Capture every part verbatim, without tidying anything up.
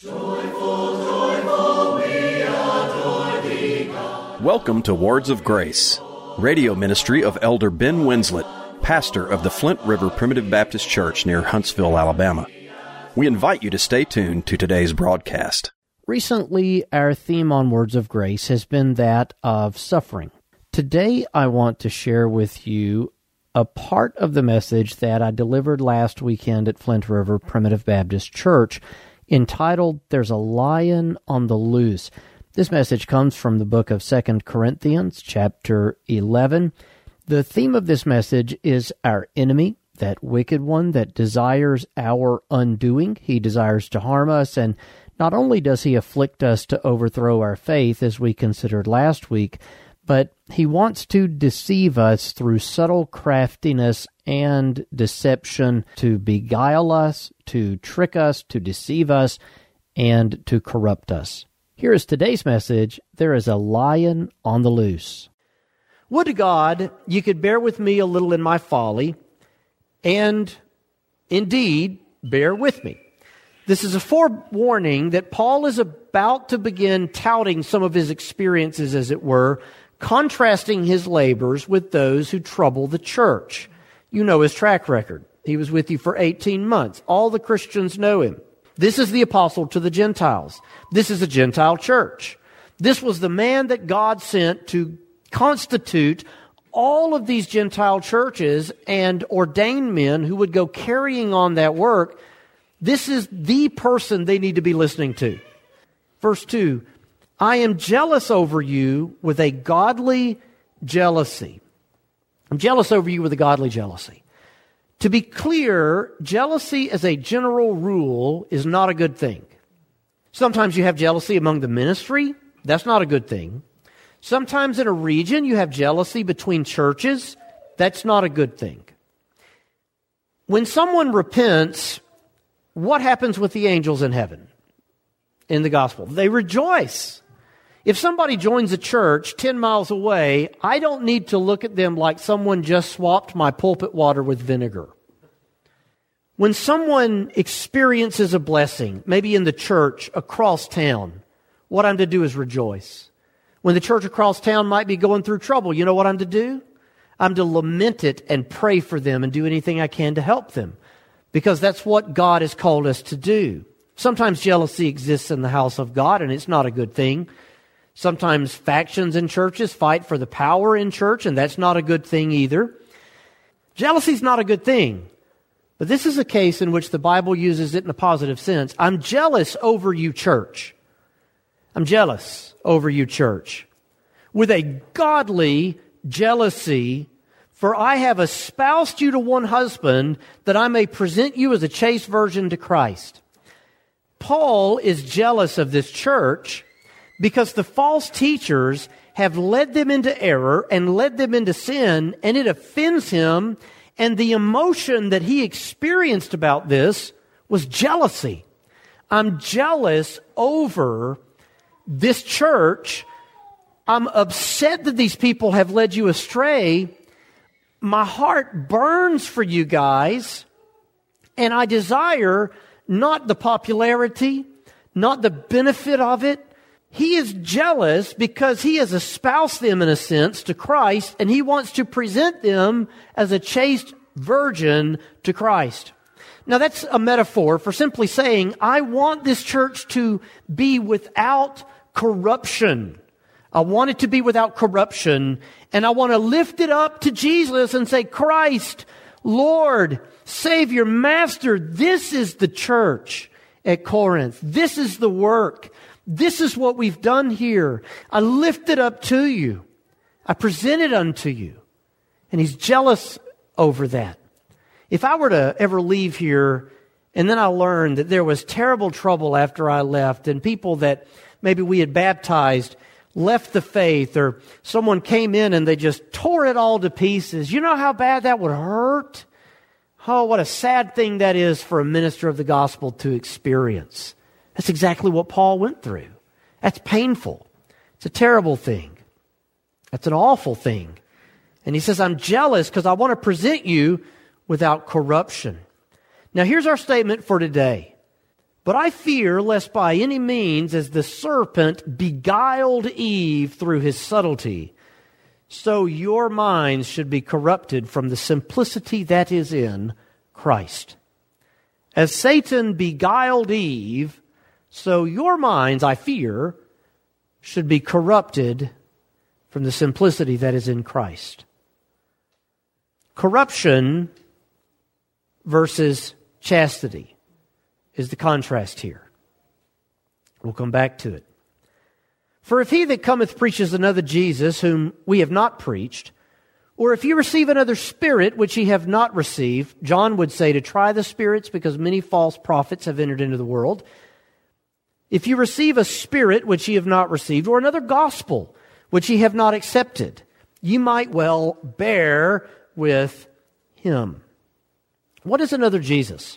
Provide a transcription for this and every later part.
Joyful, joyful, we adore thee, God. Welcome to Words of Grace, radio ministry of Elder Ben Winslet, pastor of the Flint River Primitive Baptist Church near Huntsville, Alabama. We invite you to stay tuned to today's broadcast. Recently, our theme on Words of Grace has been that of suffering. Today, I want to share with you a part of the message that I delivered last weekend at Flint River Primitive Baptist Church, entitled, There's a Lion on the Loose. This message comes from the book of Second Corinthians, chapter eleven. The theme of this message is our enemy, that wicked one that desires our undoing. He desires to harm us, and not only does he afflict us to overthrow our faith, as we considered last week, but he wants to deceive us through subtle craftiness and deception to beguile us, to trick us, to deceive us, and to corrupt us. Here is today's message. There is a lion on the loose. Would to God you could bear with me a little in my folly, and indeed bear with me. This is a forewarning that Paul is about to begin touting some of his experiences, as it were, contrasting his labors with those who trouble the church. You know his track record. He was with you for eighteen months. All the Christians know him. This is the apostle to the Gentiles. This is a Gentile church. This was the man that God sent to constitute all of these Gentile churches and ordain men who would go carrying on that work. This is the person they need to be listening to. Verse two, I am jealous over you with a godly jealousy. I'm jealous over you with a godly jealousy. To be clear, jealousy as a general rule is not a good thing. Sometimes you have jealousy among the ministry. That's not a good thing. Sometimes in a region you have jealousy between churches. That's not a good thing. When someone repents, what happens with the angels in heaven in the gospel? They rejoice. If somebody joins a church ten miles away, I don't need to look at them like someone just swapped my pulpit water with vinegar. When someone experiences a blessing, maybe in the church across town, what I'm to do is rejoice. When the church across town might be going through trouble, you know what I'm to do? I'm to lament it and pray for them and do anything I can to help them, because that's what God has called us to do. Sometimes jealousy exists in the house of God, and it's not a good thing. Sometimes factions in churches fight for the power in church, and that's not a good thing either. Jealousy is not a good thing. But this is a case in which the Bible uses it in a positive sense. I'm jealous over you, church. I'm jealous over you, church, with a godly jealousy, for I have espoused you to one husband, that I may present you as a chaste virgin to Christ. Paul is jealous of this church because the false teachers have led them into error and led them into sin, and it offends him, and the emotion that he experienced about this was jealousy. I'm jealous over this church. I'm upset that these people have led you astray. My heart burns for you guys, and I desire not the popularity, not the benefit of it. He is jealous because he has espoused them, in a sense, to Christ, and he wants to present them as a chaste virgin to Christ. Now, that's a metaphor for simply saying, I want this church to be without corruption. I want it to be without corruption, and I want to lift it up to Jesus and say, Christ, Lord, Savior, Master, this is the church at Corinth. This is the work. This is what we've done here. I lift it up to you. I present it unto you. And he's jealous over that. If I were to ever leave here and then I learned that there was terrible trouble after I left, and people that maybe we had baptized left the faith, or someone came in and they just tore it all to pieces, you know how bad that would hurt? Oh, what a sad thing that is for a minister of the gospel to experience. That's exactly what Paul went through. That's painful. It's a terrible thing. That's an awful thing. And he says, I'm jealous because I want to present you without corruption. Now, here's our statement for today. But I fear lest by any means, as the serpent beguiled Eve through his subtlety, so your minds should be corrupted from the simplicity that is in Christ. As Satan beguiled Eve, so your minds, I fear, should be corrupted from the simplicity that is in Christ. Corruption versus chastity is the contrast here. We'll come back to it. For if he that cometh preaches another Jesus, whom we have not preached, or if ye receive another spirit, which ye have not received, John would say to try the spirits, because many false prophets have entered into the world. If you receive a spirit which ye have not received, or another gospel which ye have not accepted, ye might well bear with him. What is another Jesus?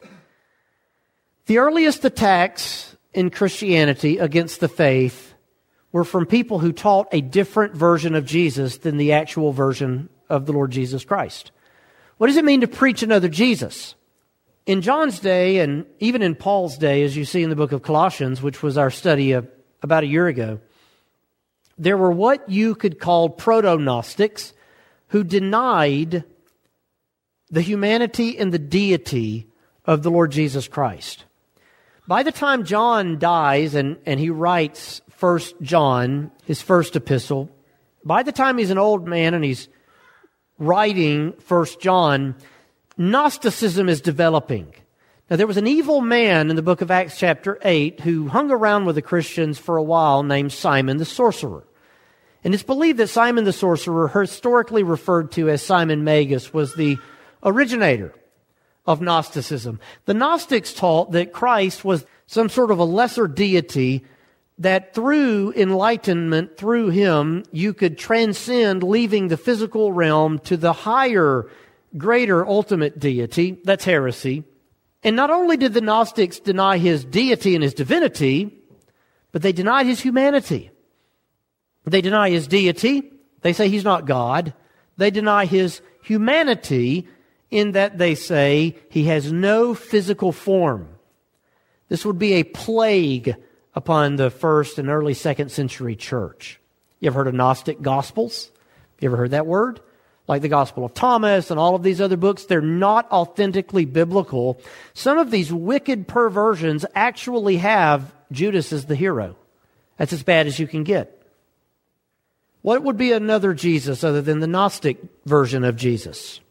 The earliest attacks in Christianity against the faith were from people who taught a different version of Jesus than the actual version of the Lord Jesus Christ. What does it mean to preach another Jesus? In John's day, and even in Paul's day, as you see in the book of Colossians, which was our study of about a year ago, there were what you could call proto-Gnostics who denied the humanity and the deity of the Lord Jesus Christ. By the time John dies and, and he writes First John, his first epistle, by the time he's an old man and he's writing First John, Gnosticism is developing. Now, there was an evil man in the book of Acts chapter eight who hung around with the Christians for a while named Simon the Sorcerer. And it's believed that Simon the Sorcerer, historically referred to as Simon Magus, was the originator of Gnosticism. The Gnostics taught that Christ was some sort of a lesser deity, that through enlightenment, through him, you could transcend, leaving the physical realm to the higher, greater, ultimate deity. That's heresy. And not only did the Gnostics deny his deity and his divinity, but they denied his humanity. They deny his deity. They say he's not God. They deny his humanity in that they say he has no physical form. This would be a plague upon the first and early second century church. You ever heard of Gnostic Gospels? You ever heard that word? Like the Gospel of Thomas and all of these other books, they're not authentically biblical. Some of these wicked perversions actually have Judas as the hero. That's as bad as you can get. What would be another Jesus other than the Gnostic version of Jesus?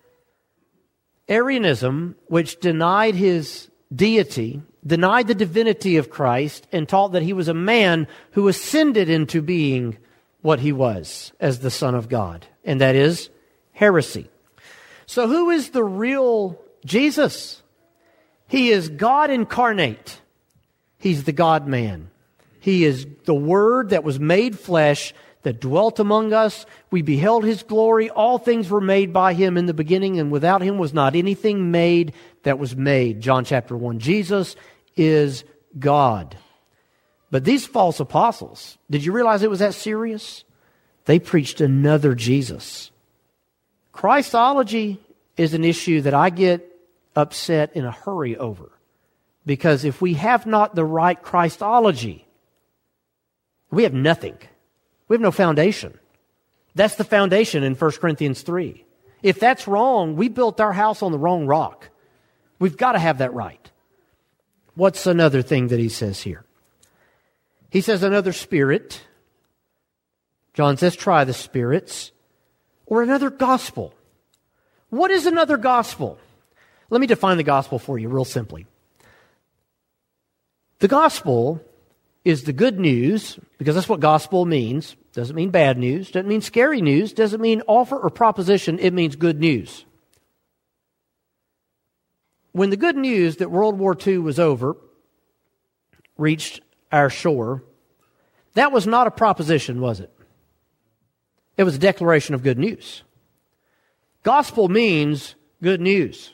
Arianism, which denied his deity, denied the divinity of Christ, and taught that he was a man who ascended into being what he was as the Son of God. And that is heresy. So who is the real Jesus? He is God incarnate. He's the God-man. He is the Word that was made flesh, that dwelt among us. We beheld his glory. All things were made by him in the beginning, and without him was not anything made that was made. John chapter one. Jesus is God. But these false apostles, did you realize it was that serious? They preached another Jesus. Christology is an issue that I get upset in a hurry over. Because if we have not the right Christology, we have nothing. We have no foundation. That's the foundation in First Corinthians three. If that's wrong, we built our house on the wrong rock. We've got to have that right. What's another thing that he says here? He says another spirit. John says try the spirits. Or another gospel. What is another gospel? Let me define the gospel for you real simply. The gospel is the good news, because that's what gospel means. Doesn't mean bad news. Doesn't mean scary news. Doesn't mean offer or proposition. It means good news. When the good news that World War Two was over reached our shore, that was not a proposition, was it? It was a declaration of good news. Gospel means good news.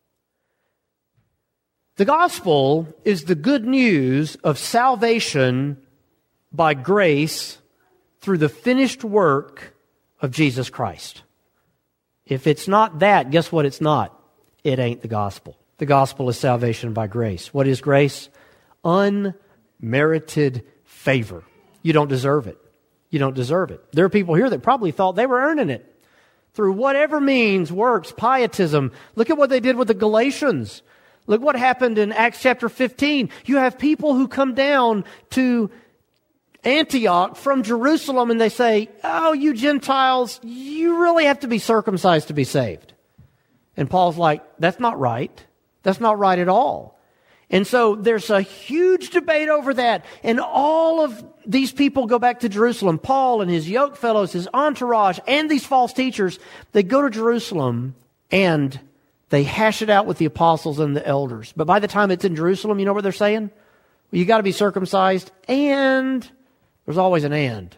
The gospel is the good news of salvation by grace through the finished work of Jesus Christ. If it's not that, guess what it's not? It ain't the gospel. The gospel is salvation by grace. What is grace? Unmerited favor. You don't deserve it. You don't deserve it. There are people here that probably thought they were earning it through whatever means, works, pietism. Look at what they did with the Galatians. Look what happened in Acts chapter fifteen. You have people who come down to Antioch from Jerusalem and they say, oh, you Gentiles, you really have to be circumcised to be saved. And Paul's like, that's not right. That's not right at all. And so there's a huge debate over that. And all of these people go back to Jerusalem. Paul and his yoke fellows, his entourage, and these false teachers, they go to Jerusalem and they hash it out with the apostles and the elders. But by the time it's in Jerusalem, you know what they're saying? Well, you got to be circumcised, and there's always an and.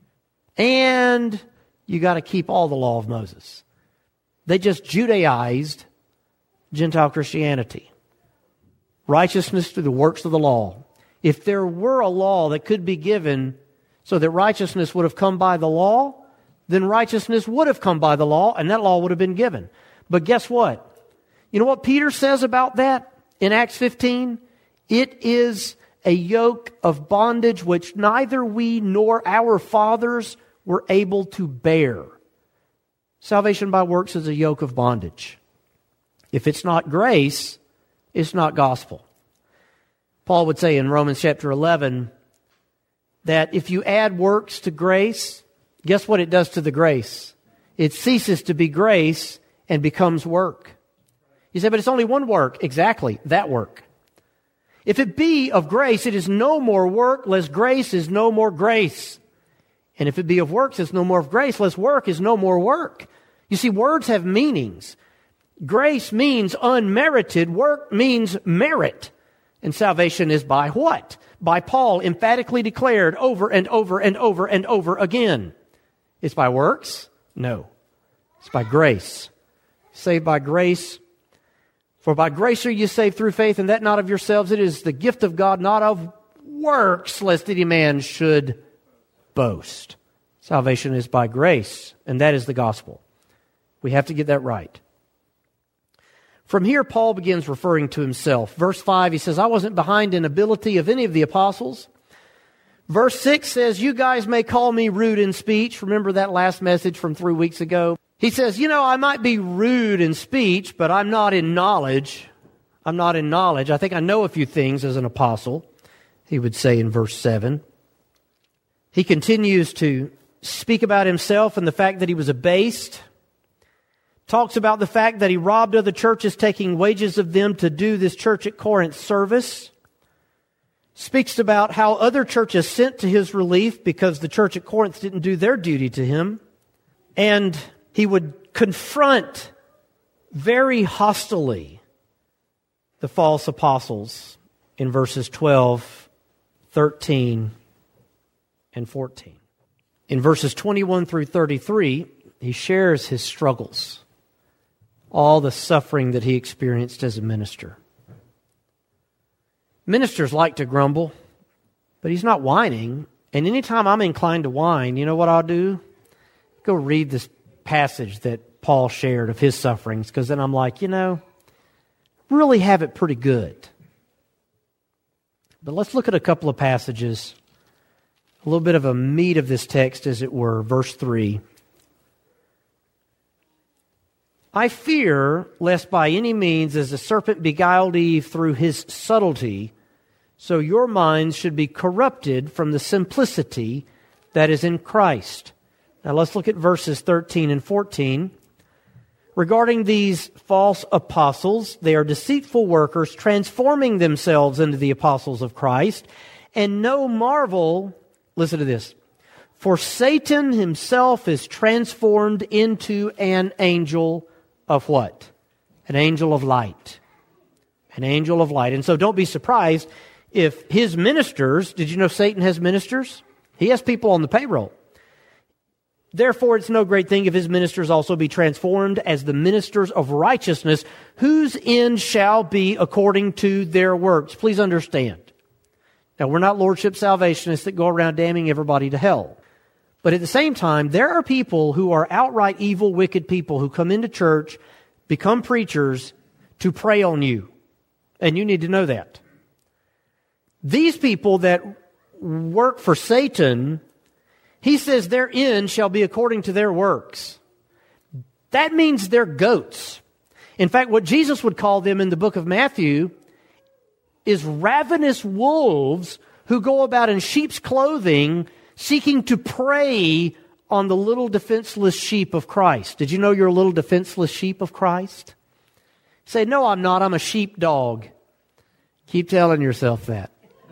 And you got to keep all the law of Moses. They just Judaized Gentile Christianity. Righteousness through the works of the law. If there were a law that could be given so that righteousness would have come by the law, then righteousness would have come by the law, and that law would have been given. But guess what? You know what Peter says about that in Acts fifteen? It is a yoke of bondage which neither we nor our fathers were able to bear. Salvation by works is a yoke of bondage. If it's not grace, it's not gospel. Paul would say in Romans chapter eleven that if you add works to grace, guess what it does to the grace? It ceases to be grace and becomes work. You say, but it's only one work. Exactly, that work. If it be of grace, it is no more work, less grace is no more grace. And if it be of works, it's no more of grace, less work is no more work. You see, words have meanings. Grace means unmerited. Work means merit. And salvation is by what? By Paul emphatically declared over and over and over and over again. It's by works? No. It's by grace. Saved by grace. For by grace are you saved through faith, and that not of yourselves. It is the gift of God, not of works, lest any man should boast. Salvation is by grace, and that is the gospel. We have to get that right. From here, Paul begins referring to himself. Verse five, he says, I wasn't behind in ability of any of the apostles. Verse six says, you guys may call me rude in speech. Remember that last message from three weeks ago? He says, you know, I might be rude in speech, but I'm not in knowledge. I'm not in knowledge. I think I know a few things as an apostle, he would say in verse seven. He continues to speak about himself and the fact that he was abased. Talks about the fact that he robbed other churches, taking wages of them to do this church at Corinth service. Speaks about how other churches sent to his relief because the church at Corinth didn't do their duty to him. And he would confront very hostilely the false apostles in verses twelve, thirteen, and fourteen. In verses twenty-one through thirty-three, he shares his struggles, all the suffering that he experienced as a minister. Ministers like to grumble, but he's not whining. And anytime I'm inclined to whine, you know what I'll do? Go read this passage that Paul shared of his sufferings, because then I'm like, you know, really have it pretty good. But let's look at a couple of passages, a little bit of a meat of this text, as it were. Verse three. I fear lest by any means, as the serpent beguiled Eve through his subtlety, so your minds should be corrupted from the simplicity that is in Christ. Now let's look at verses thirteen and fourteen. Regarding these false apostles, they are deceitful workers, transforming themselves into the apostles of Christ. And no marvel, listen to this, for Satan himself is transformed into an angel of what? An angel of light. An angel of light. And so don't be surprised if his ministers, did you know Satan has ministers? He has people on the payroll. Therefore, it's no great thing if his ministers also be transformed as the ministers of righteousness, whose end shall be according to their works. Please understand. Now, we're not lordship salvationists that go around damning everybody to hell. But at the same time, there are people who are outright evil, wicked people who come into church, become preachers to prey on you And you need to know that. These people that work for Satan, he says their end shall be according to their works. That means they're goats. In fact, what Jesus would call them in the book of Matthew is ravenous wolves who go about in sheep's clothing seeking to prey on the little defenseless sheep of Christ. Did you know you're a little defenseless sheep of Christ? Say, no, I'm not. I'm a sheepdog. Keep telling yourself that.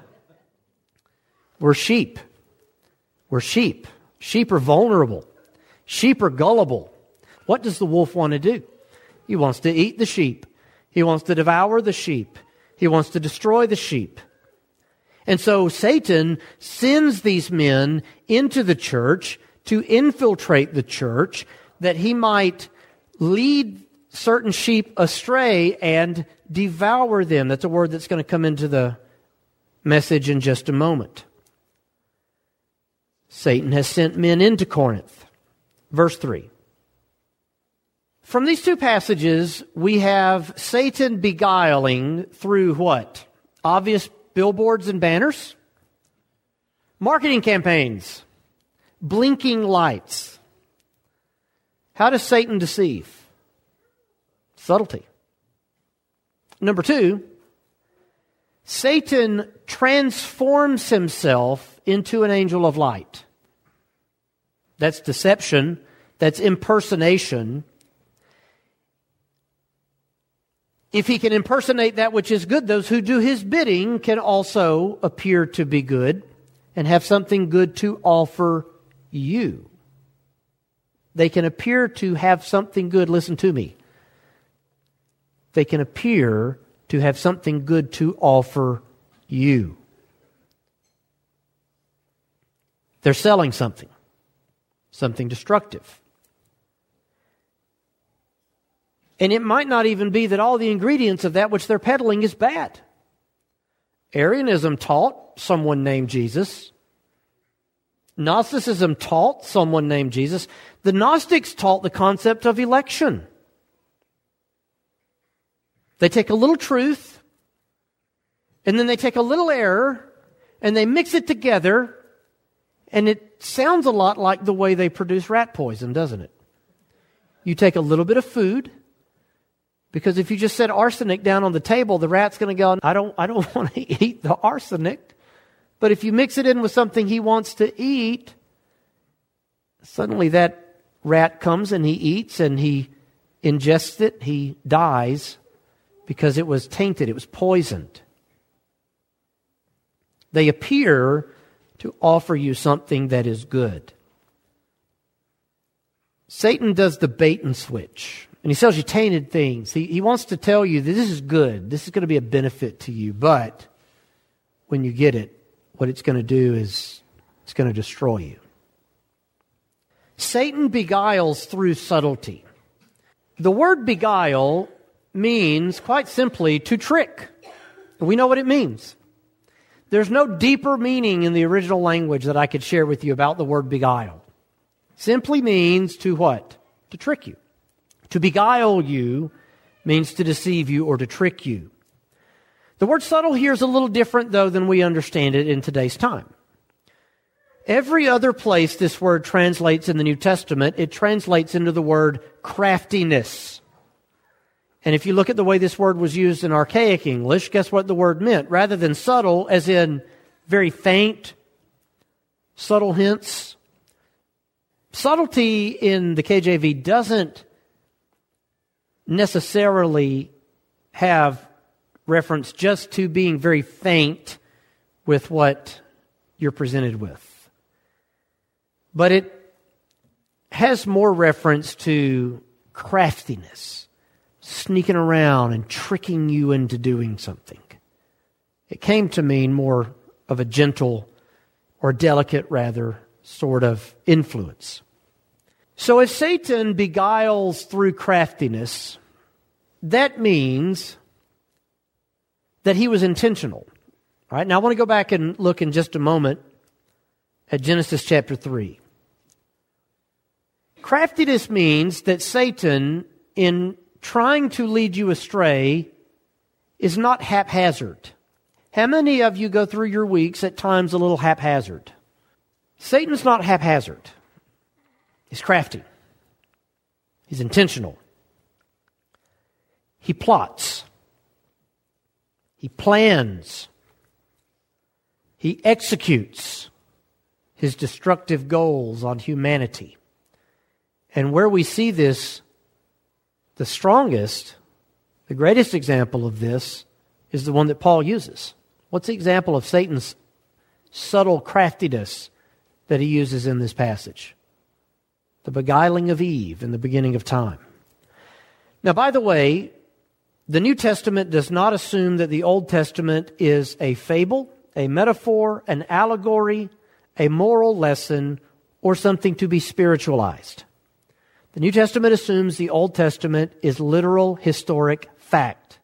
We're sheep. We're sheep. Sheep are vulnerable. Sheep are gullible. What does the wolf want to do? He wants to eat the sheep. He wants to devour the sheep. He wants to destroy the sheep. And so Satan sends these men into the church to infiltrate the church that he might lead certain sheep astray and devour them. That's a word that's going to come into the message in just a moment. Satan has sent men into Corinth. Verse three. From these two passages, we have Satan beguiling through what? Obvious billboards and banners, marketing campaigns, blinking lights. How does Satan deceive? Subtlety. Number two, Satan transforms himself into an angel of light. That's deception. That's impersonation. If he can impersonate that which is good, those who do his bidding can also appear to be good and have something good to offer you. They can appear to have something good. Listen to me. They can appear to have something good to offer you. They're selling something, something destructive. And it might not even be that all the ingredients of that which they're peddling is bad. Arianism taught someone named Jesus. Gnosticism taught someone named Jesus. The Gnostics taught the concept of election. They take a little truth, and then they take a little error, and they mix it together, and it sounds a lot like the way they produce rat poison, doesn't it? You take a little bit of food, because if you just set arsenic down on the table, the rat's going to go, I don't, I don't want to eat the arsenic. But if you mix it in with something he wants to eat, suddenly that rat comes and he eats and he ingests it, he dies because it was tainted, it was poisoned. They appear to offer you something that is good. Satan does the bait and switch. And he sells you tainted things. He, he wants to tell you that this is good. This is going to be a benefit to you. But when you get it, what it's going to do is it's going to destroy you. Satan beguiles through subtlety. The word beguile means, quite simply, to trick. We know what it means. There's no deeper meaning in the original language that I could share with you about the word beguile. Simply means to what? To trick you. To beguile you means to deceive you or to trick you. The word subtle here is a little different, though, than we understand it in today's time. Every other place this word translates in the New Testament, it translates into the word craftiness. And if you look at the way this word was used in archaic English, guess what the word meant? Rather than subtle, as in very faint, subtle hints. Subtlety in the K J V doesn't necessarily have reference just to being very faint with what you're presented with. But it has more reference to craftiness, sneaking around and tricking you into doing something. It came to mean more of a gentle or delicate, rather, sort of influence. So if Satan beguiles through craftiness, that means that he was intentional. All right, now I want to go back and look in just a moment at Genesis chapter three. Craftiness means that Satan, in trying to lead you astray, is not haphazard. How many of you go through your weeks at times a little haphazard? Satan's not haphazard. He's crafty. He's intentional. He plots. He plans. He executes his destructive goals on humanity. And where we see this, the strongest, the greatest example of this is the one that Paul uses. What's the example of Satan's subtle craftiness that he uses in this passage? The beguiling of Eve in the beginning of time. Now, by the way, the New Testament does not assume that the Old Testament is a fable, a metaphor, an allegory, a moral lesson, or something to be spiritualized. The New Testament assumes the Old Testament is literal, historic fact.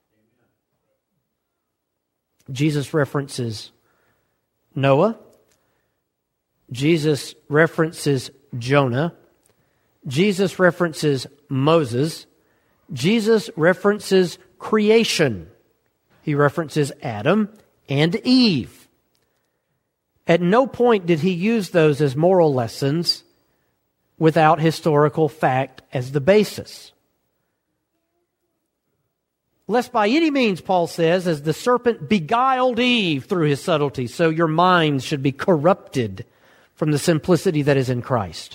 Jesus references Noah. Jesus references Jonah. Jesus references Moses. Jesus references creation. He references Adam and Eve. At no point did he use those as moral lessons without historical fact as the basis. Lest by any means, Paul says, as the serpent beguiled Eve through his subtlety, so your minds should be corrupted from the simplicity that is in Christ.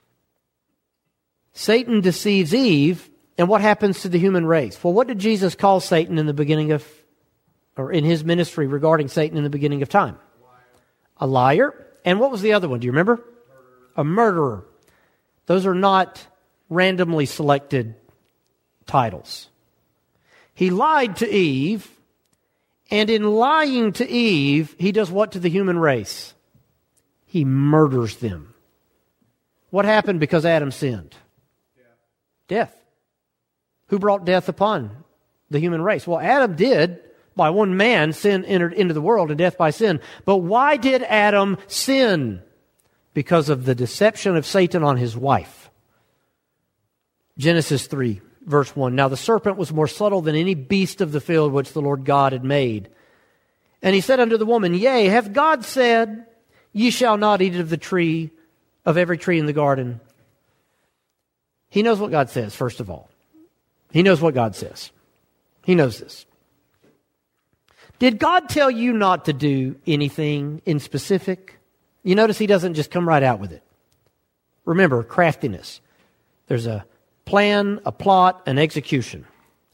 Satan deceives Eve, and what happens to the human race? Well, what did Jesus call Satan in the beginning of, or in his ministry regarding Satan in the beginning of time? A liar. And what was the other one? Do you remember? Murderer. A murderer. Those are not randomly selected titles. He lied to Eve, and in lying to Eve, he does what to the human race? He murders them. What happened because Adam sinned? Yeah. Death. Who brought death upon the human race? Well, Adam did. By one man, sin entered into the world, and death by sin. But why did Adam sin? Because of the deception of Satan on his wife. Genesis three, verse one. Now the serpent was more subtle than any beast of the field which the Lord God had made. And he said unto the woman, Yea, hath God said, Ye shall not eat of the tree, of every tree in the garden? He knows what God says, first of all. He knows what God says. He knows this. Did God tell you not to do anything in specific? You notice he doesn't just come right out with it. Remember, craftiness. There's a plan, a plot, an execution.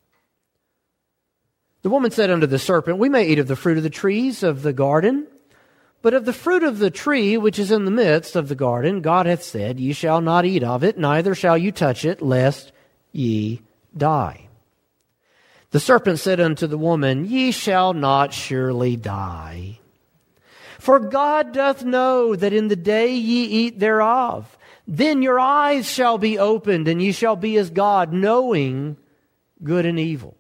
The woman said unto the serpent, We may eat of the fruit of the trees of the garden, but of the fruit of the tree which is in the midst of the garden, God hath said, Ye shall not eat of it, neither shall you touch it, lest ye die. The serpent said unto the woman, Ye shall not surely die. For God doth know that in the day ye eat thereof, then your eyes shall be opened, and ye shall be as God, knowing good and evil.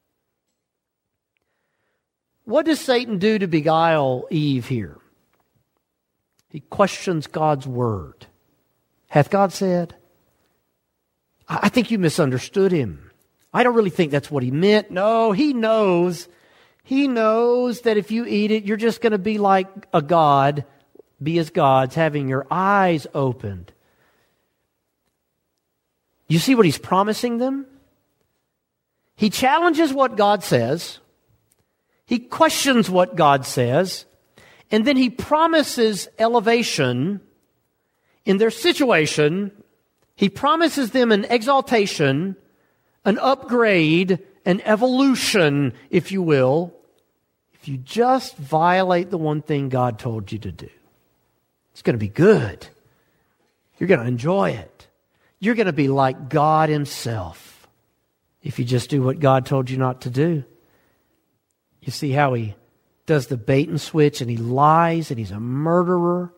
What does Satan do to beguile Eve here? He questions God's word. Hath God said? I think you misunderstood him. I don't really think that's what he meant. No, he knows. He knows that if you eat it, you're just going to be like a god, be as gods, having your eyes opened. You see what he's promising them? He challenges what God says. He questions what God says. And then he promises elevation in their situation. He promises them an exaltation, an upgrade, an evolution, if you will, if you just violate the one thing God told you to do. It's going to be good. You're going to enjoy it. You're going to be like God himself if you just do what God told you not to do. You see how he does the bait and switch, and he lies, and he's a murderer.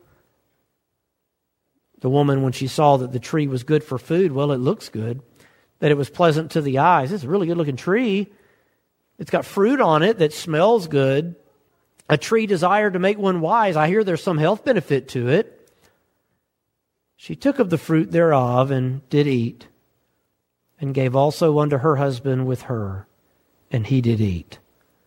The woman, when she saw that the tree was good for food, well, it looks good. That it was pleasant to the eyes. It's a really good-looking tree. It's got fruit on it that smells good. A tree desired to make one wise. I hear there's some health benefit to it. She took of the fruit thereof and did eat, and gave also unto her husband with her, and he did eat.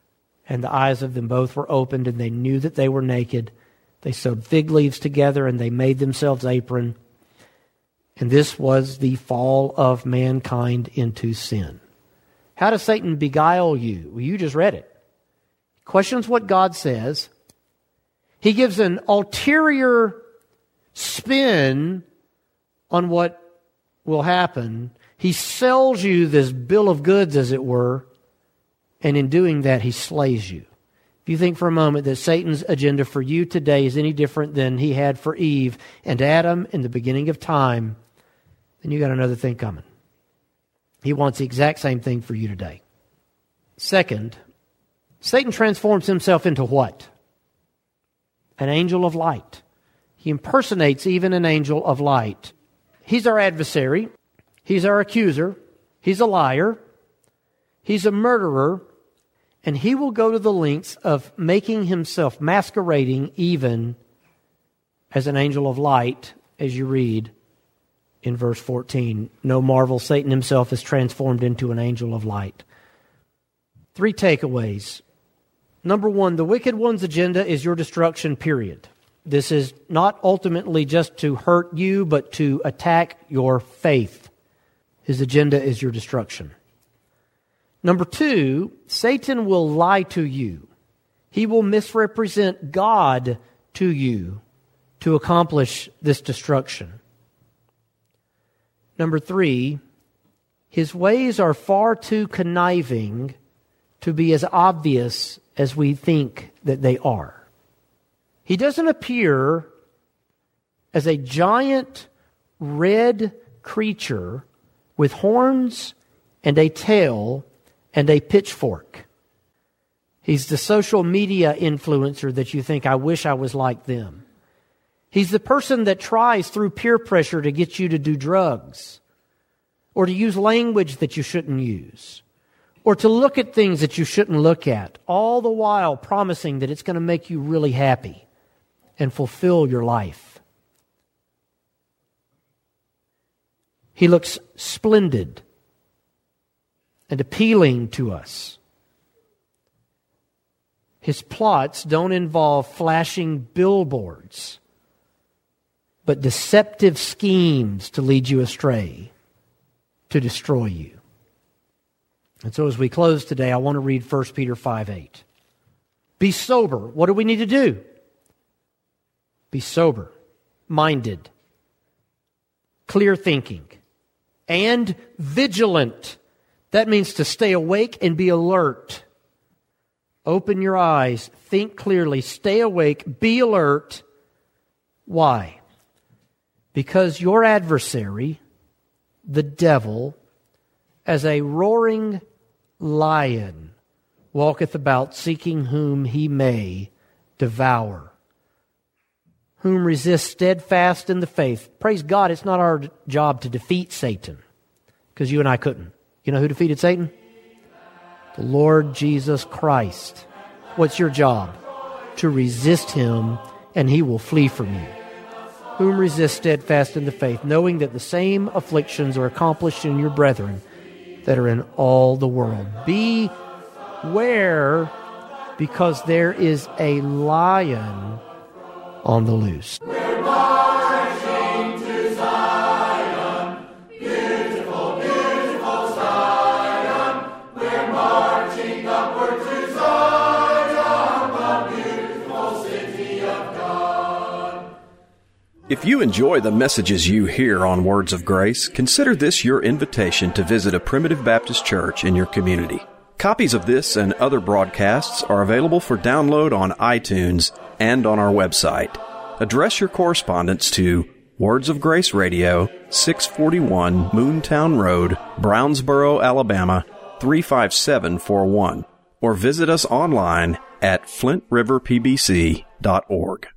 And the eyes of them both were opened, and they knew that they were naked. They sewed fig leaves together, and they made themselves apron. And this was the fall of mankind into sin. How does Satan beguile you? Well, you just read it. He questions what God says. He gives an ulterior spin on what will happen. He sells you this bill of goods, as it were, and in doing that, he slays you. If you think for a moment that Satan's agenda for you today is any different than he had for Eve and Adam in the beginning of time, then you got another thing coming. He wants the exact same thing for you today. Second, Satan transforms himself into what? An angel of light. He impersonates even an angel of light. He's our adversary. He's our accuser. He's a liar. He's a murderer. And he will go to the lengths of making himself masquerading even as an angel of light, as you read in verse fourteen. No marvel, Satan himself is transformed into an angel of light. Three takeaways. Number one, the wicked one's agenda is your destruction, period. This is not ultimately just to hurt you, but to attack your faith. His agenda is your destruction. Number two, Satan will lie to you. He will misrepresent God to you to accomplish this destruction. Number three, his ways are far too conniving to be as obvious as we think that they are. He doesn't appear as a giant red creature with horns and a tail and a pitchfork. He's the social media influencer that you think, I wish I was like them. He's the person that tries through peer pressure to get you to do drugs, or to use language that you shouldn't use, or to look at things that you shouldn't look at, all the while promising that it's going to make you really happy and fulfill your life. He looks splendid and appealing to us. His plots don't involve flashing billboards, but deceptive schemes to lead you astray, to destroy you. And so as we close today, I want to read First Peter five eight. Be sober. What do we need to do? Be sober, minded, clear thinking, and vigilant. That means to stay awake and be alert. Open your eyes, think clearly, stay awake, be alert. Why? Because your adversary, the devil, as a roaring lion, walketh about seeking whom he may devour. Whom resist steadfast in the faith. Praise God, it's not our job to defeat Satan, because you and I couldn't. You know who defeated Satan? The Lord Jesus Christ. What's your job? To resist him, and he will flee from you. Whom resist steadfast in the faith, knowing that the same afflictions are accomplished in your brethren that are in all the world. Beware, because there is a lion on the loose. We're marching to Zion, beautiful, beautiful Zion. We're marching upward to Zion, the beautiful city of God. If you enjoy the messages you hear on Words of Grace, consider this your invitation to visit a Primitive Baptist church in your community. Copies of this and other broadcasts are available for download on iTunes and on our website. Address your correspondence to Words of Grace Radio, six forty-one Moontown Road, Brownsboro, Alabama, three five seven four one, or visit us online at flint river p b c dot org.